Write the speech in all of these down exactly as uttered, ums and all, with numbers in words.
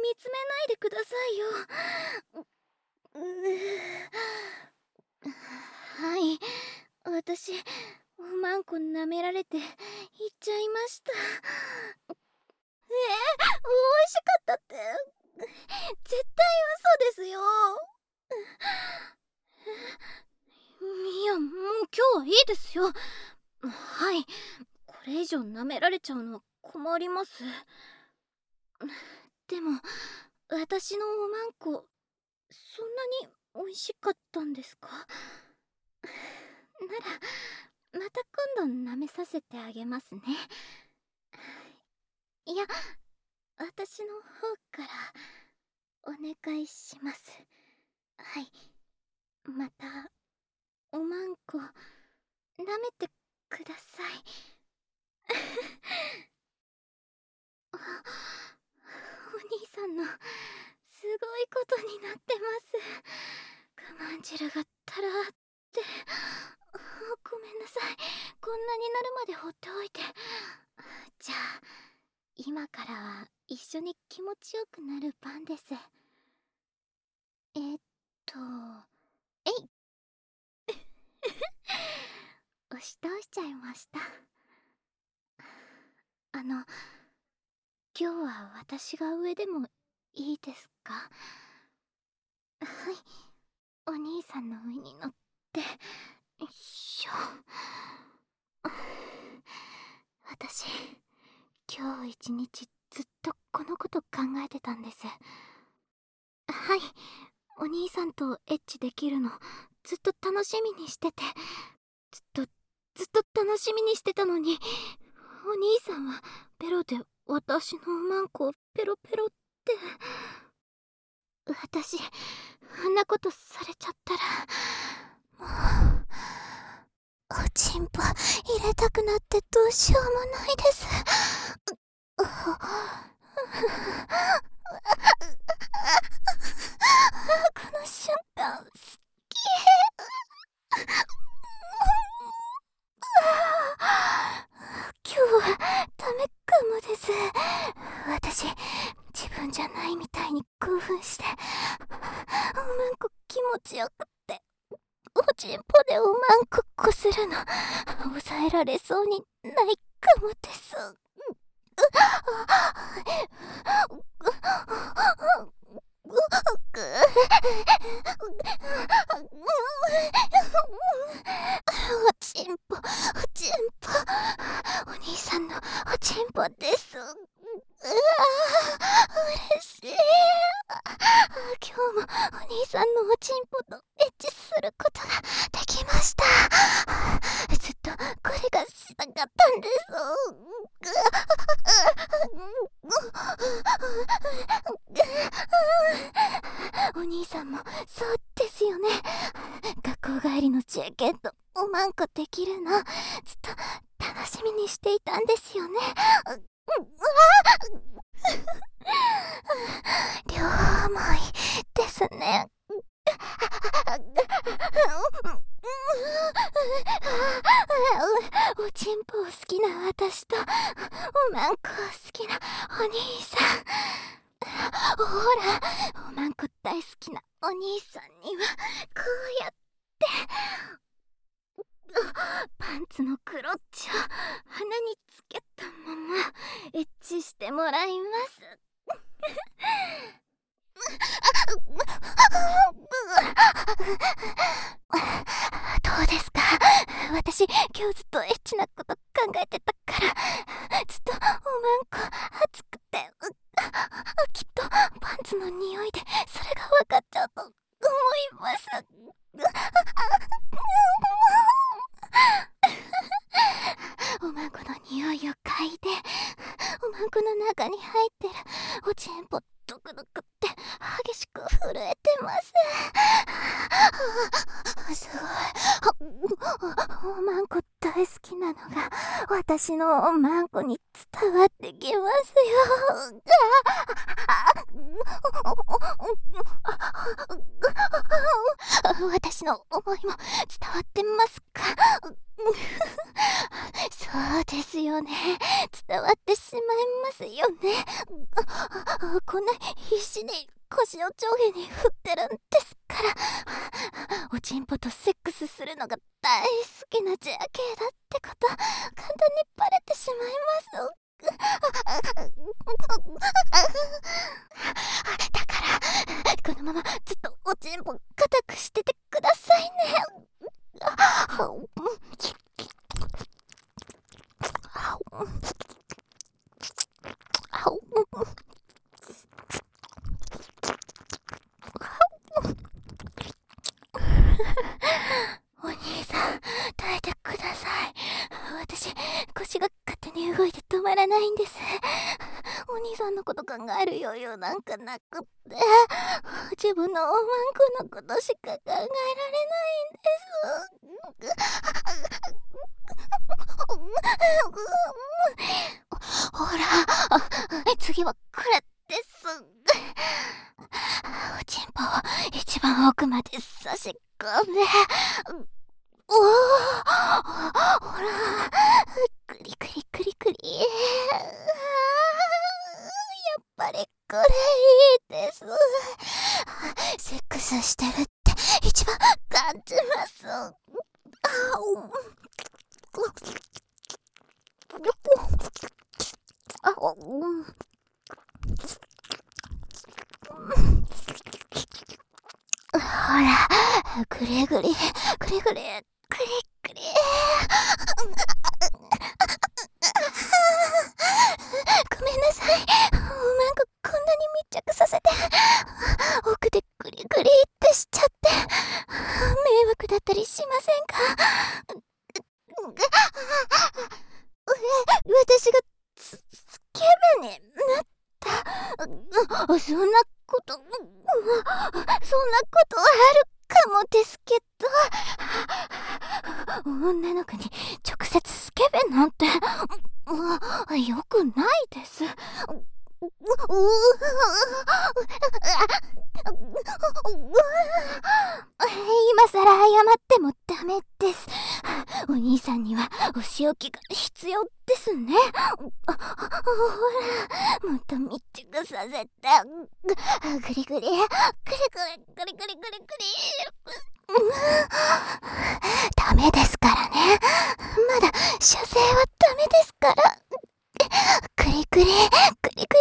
見つめないでくださいよ。ううはい、私おまんこ舐められて言っちゃいました。えー、美味しかったって絶対嘘ですよ。いや、もう今日はいいですよ。はい、これ以上舐められちゃうのは困ります。でも私のおまんこそんなに美味しかったんですか？ならまた今度舐めさせてあげますね。いや、私の方からお願いします。はい、またおまんこ舐めてください。あ、お兄さんのすごいことになってます。我慢汁がたらーって。ごめんなさい、こんなになるまで放っておいて。じゃあ今からは一緒に気持ちよくなる番です。えっとえい押し倒しちゃいました。あの今日は私が上でもいいですか？はい、お兄さんの上に乗って。よいしょ。私今日一日ずっとこのこと考えてたんです。はい、お兄さんとエッチできるのずっと楽しみにしてて、ずっとずっと楽しみにしてたのに、お兄さんはベロで私のおまんこをペロペロって。私あんなことされちゃったらもうおちんぽ入れたくなってどうしようもないです。この瞬間好き。今日はダメかもです。私自分じゃないみたいに興奮しておまんこ気持ちよくっておちんぽでおまんここするの抑えられそうにないかもです。おちんぽおちんぽお兄さんのおちんぽです。うわー嬉しい。今日もお兄さんのおちんぽとエッチすることができました。ずっとこれがしたかったんです。お兄さんもそうですよね。学校帰りの中継とおまんこできるのずっと楽しみにしていたんですよね。両思いですね。おちんぽを好きな私とおまんこを好きなお兄さん。ほらおまんこ大好きなお兄さんにはこうやってパンツのクロッチを鼻につけたままエッチしてもらいます。どうですか？私今日ずっとエッチなこと考えてたからずっとおまんこ熱くてきっとパンツの匂いでそれが分かっちゃうと思います。おまんこの匂いを嗅いでおまんこの中に入ってるおちんぽドクドクって激しく震えてます。すごい。おまんこ大好きなのが私のおまんこに伝わってきますよ。私の思いも伝わってますか？そうですよね。伝わってしまいますよね。こんな必死に腰を上下に振ってるんですから。おちんぽとセックスするのが大好きなジェア系だってこと簡単にバレてしまいます。だからこのままずっとおちんぽ固くしててくださいね。お兄さん、耐えてください。私、腰が勝手に動いて止まらないんです。お兄さんのこと考える余裕なんかなくって、自分のおまんこのことしか考えられないんです。ほら、次はこれです。おちんぽを一番奥まで差し込んで、おお、ほら、クリクリクリクリ。やっぱりこれいいです。セックスしてるって一番感じます。あおあおほら、ぐりぐり、ぐりぐり、ぐりぐり。ごめんなさい。おまんここんなに密着させて、奥でグリグリってしちゃって、迷惑だったりしませんか？私がススケベになった。そんなこと、そんなことあるかもですけど、女の子に直接スケベなんてよくないです。今さら謝ってもダメです。お兄さんにはお仕置きが必要ですね。ほら、もっと密着させて、グリグリ、グリグリグリグリグリグリ。ダメですからね。まだ射精はダメですから。グリグリグリグリ。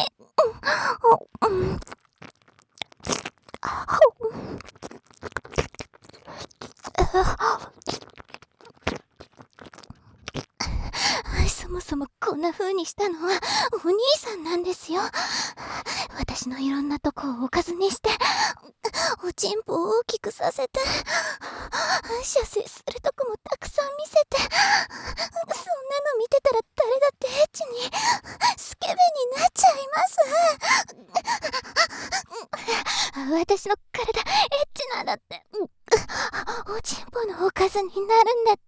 そもそもこんな風にしたのはお兄さんなんですよ。私のいろんなとこをおかずにして、おちんぽを大きくさせて、射精するとこもたくさん見せて、そんなの見てたら誰だってエッチにスケベになっちゃいます。私の体エッチなんだって、おちんぽのおかずになるんだって。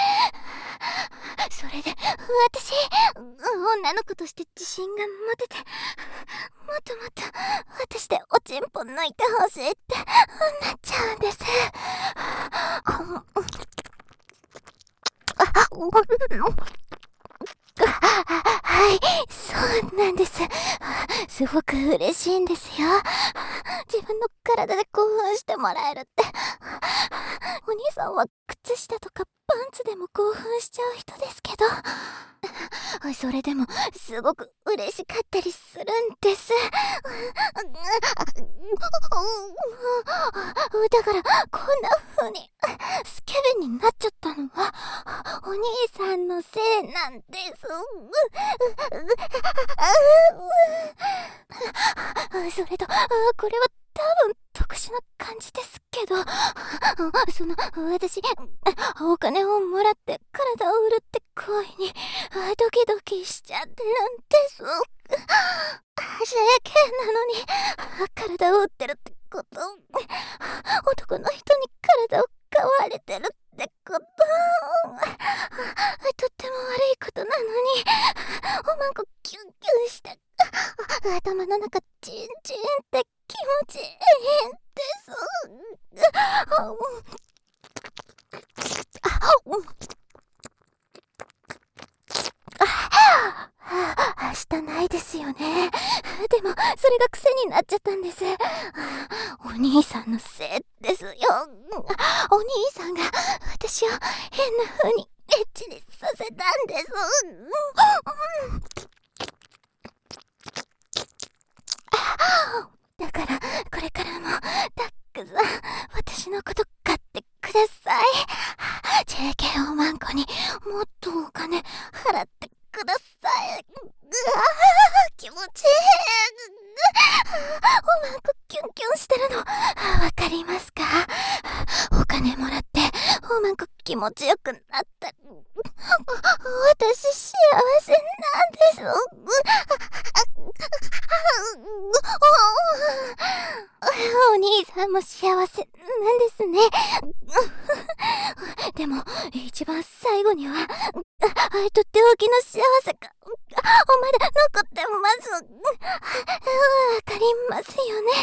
それで私、女の子として自信が持てて、もっともっと私でおちんぽ抜いてほしいってなっちゃうんです。はい、そうなんです。すごく嬉しいんですよ。自分の体で興奮してもらえるって。お兄さんは靴下とかパンツでも興奮しちゃう人ですけど、それでもすごく嬉しかったりするんです。だからこんな風にスケベになっちゃったのはお兄さんのせいなんです。それとこれは多分特殊な感じですけど、その私お金をもらって体を売るって行為にドキドキしちゃってるんです。整形なのに体を売ってるってこと、男の人に体を買われてるってこと、とっても悪いことなのにおまんこキュンキュンして頭の中チンチンって気持ちいいんです。 ますよね。でもそれが癖になっちゃったんです。お兄さんのせいですよ。お兄さんが私を変な風にエッチにさせたんです。だからこれからもたくさん私のこと買ってください。 ジェーケー おまんこにもっとお金払ってください。うわー気持ちいい。おまんこキュンキュンしてるのわかりますか？お金もらっておまんこ気持ちよくなったら私幸せなんです。お兄さんも幸せなんですね。でも一番最後にはとっておきの幸せがまだ残ってます。わかりますよね。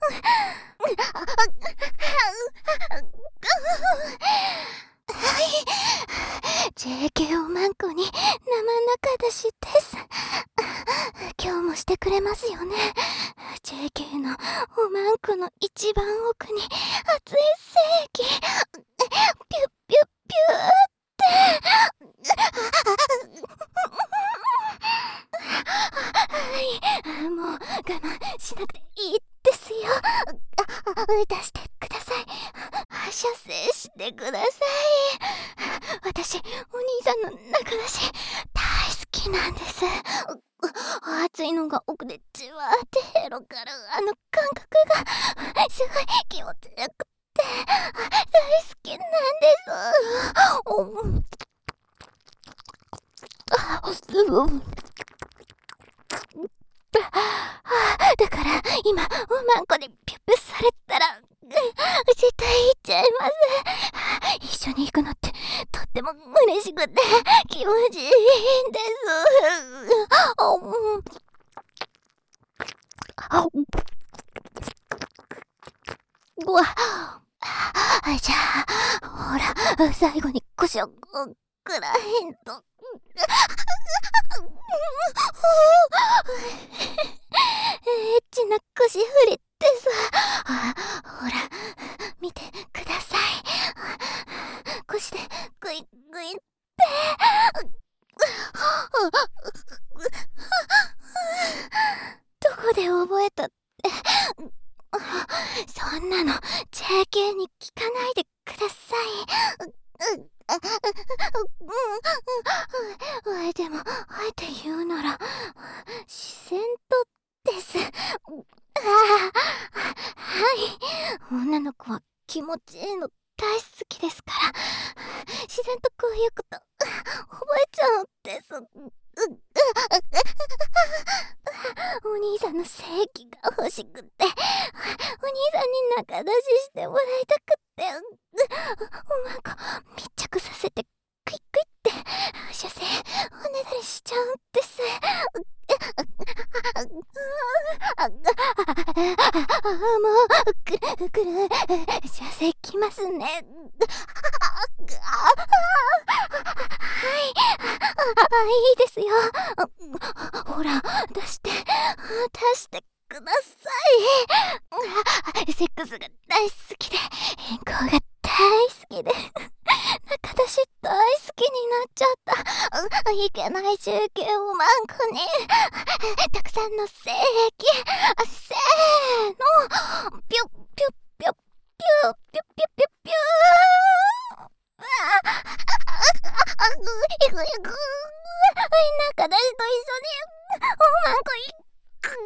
はい、ジェーケー おまんこに生中出しです。今日もしてくれますよね。ジェーケー のおまんこの一番奥に熱い精液ピュッピュッピュッってはい、もう我慢しなくていいですよ。出してください。射精してください。私お兄さんの中出し大好きなんです。熱いのが奥でじわーってヘロからあの感覚がすごい気持ちよくて大好きなんです。おだから今おまんこでピュッピュされたら絶対行っちゃいます。一緒に行くのってとっても嬉しくて気持ちいいんです。うわじゃあほら最後に腰をくらへんと。エッチな腰振りってさ、ほら見てください。腰でグイグイってどこで覚えたってそんなの ジェーケー に聞かないでください。でもあえて言うなら自然とです。はい女の子は気持ちいいの大好きですから自然とこういうこと覚えちゃうんです。お兄さんの正義が欲しくてお兄さんに仲出ししてもらいたくっておまんこ密着させてクイックイって射精おねだりしちゃうんです。もうくるくる射精きますね。はいいいですよ。ほら出して出してください。セックスが大好きで変更が大好きで中出し大好きになっちゃった。いけない中継をマンコにたくさんの精液せーのピュッピュッピュッピュッピュッピュッピュッピューいくいく中出しと一緒におまんこいくぐ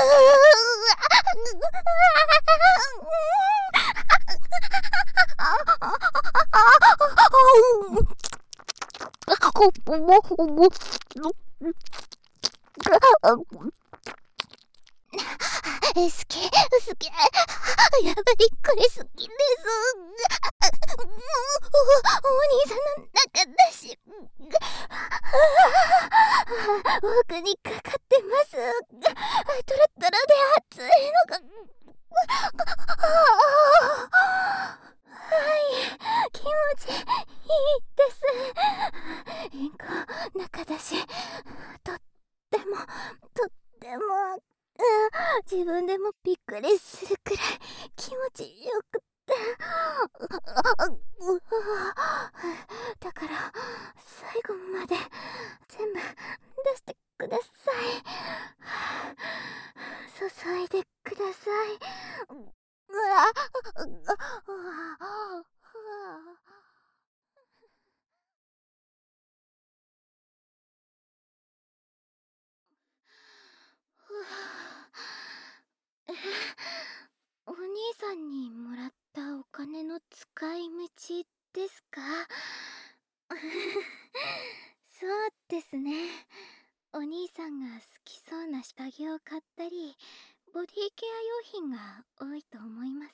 好き好きやっぱりこれ好きです。お兄さんの中だし奥にかかってます。トロトロで熱いのがはい気持ちいいです。変更中だしとってもとって自分でもびっくりするくらい気持ちよくって。だから最後まで全部出してください。注いでください。うわえ、お兄さんにもらったお金の使い道ですか？そうですね。お兄さんが好きそうな下着を買ったり、ボディケア用品が多いと思います。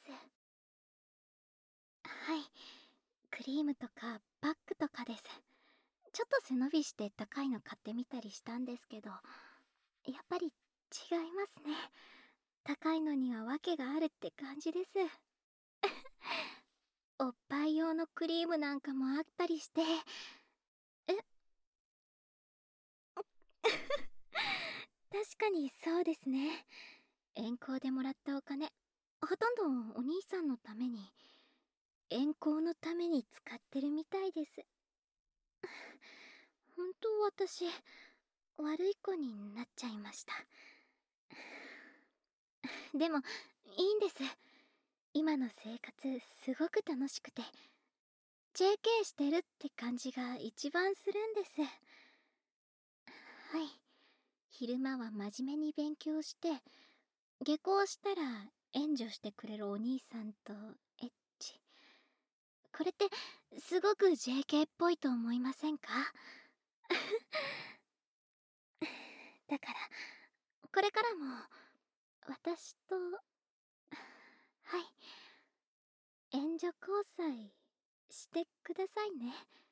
はい。クリームとかバッグとかです。ちょっと背伸びして高いの買ってみたりしたんですけど、やっぱり違いますね。高いのには訳があるって感じです。おっぱい用のクリームなんかもあったりして。え確かにそうですね。遠行でもらったお金、ほとんどお兄さんのために、遠行のために使ってるみたいです。本当私、悪い子になっちゃいました。でも、いいんです。今の生活、すごく楽しくて、ジェーケー してるって感じが一番するんです。はい。昼間は真面目に勉強して、下校したら援助してくれるお兄さんとエッチ。これってすごく ジェーケー っぽいと思いませんか？だからこれからも私と、はい、援助交際してくださいね。